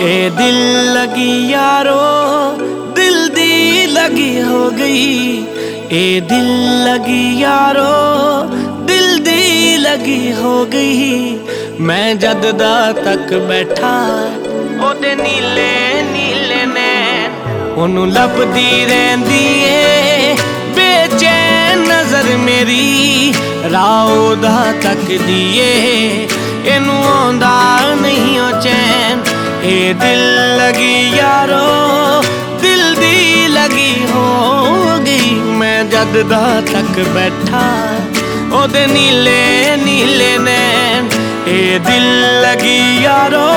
ए दिल लगी यारो दिल दी लगी हो गई। ए दिल लगी यारो दिल दी लगी हो गई। मैं जद दा तक बैठा ओदे नीले नीले नैन ओनू लभदी रहिंदी ए बेचैन नजर मेरी। राह ओदा तकदी ए इनू आउंदा नहीं ओ चैन। ए दिल लगी यारो दिल दी लगी हो गई। मैं जद दा तक बैठा ओदे नीले नीले नैन। ए दिल लगी यारो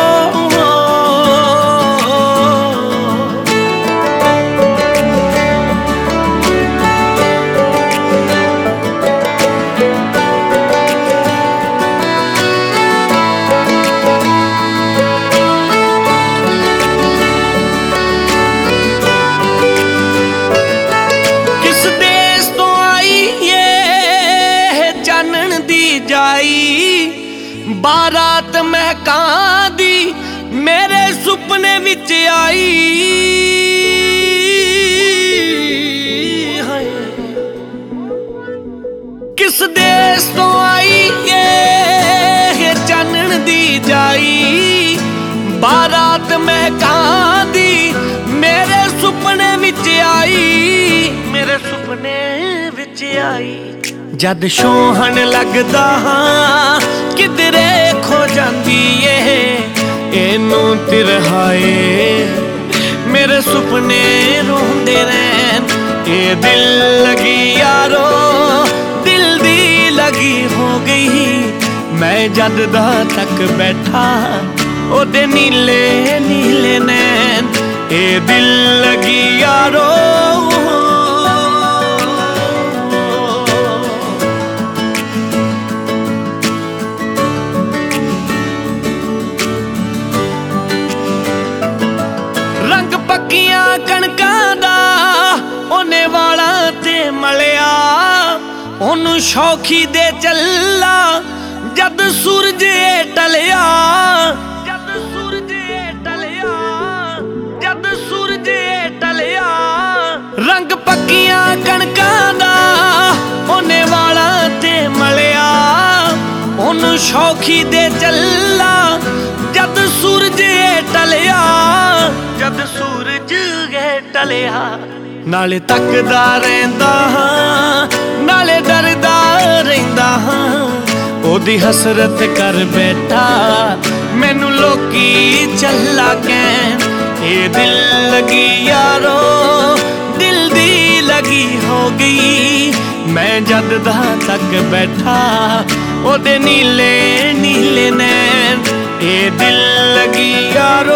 बारात महकां दी मेरे सुपने विच आई। किस देश तो आई ये चानन दी जाई। बारात महकां दी मेरे सुपने विच आई। मेरे सुपने विच आई। जद शोहन लगदा हां किधरे खो जांदी ए इनू तिरहाए मेरे सुपने रोंदे रहन। ए दिल लगी यारो दिल दी लगी हो गई। मैं जद दा तक बैठा ओदे नीले नीले नैन। ए दिल लगी यारो पक्कियां कणकां दा ओने वाला ते मलिया। ओनू शौखी दे चला जद सूरज टलिया। जद सूरज टलिया जद सूरज टलिया। रंग पक्कियां कणकां दा ओने वाला ते मलिया। ओनू शौखी दे चला जद सूरज टलिया। जद सूरज टलिया नाले तकदा रहिंदा हां नाले डरदा रहिंदा हां। ओदी हसरत कर बैठा मैनू लोकी चला कैन। ए दिल लगी यारो दिल दी लगी हो गई। मैं जद दा तक बैठा ओदे नीले नीले नैन। ए दिल लगी यारो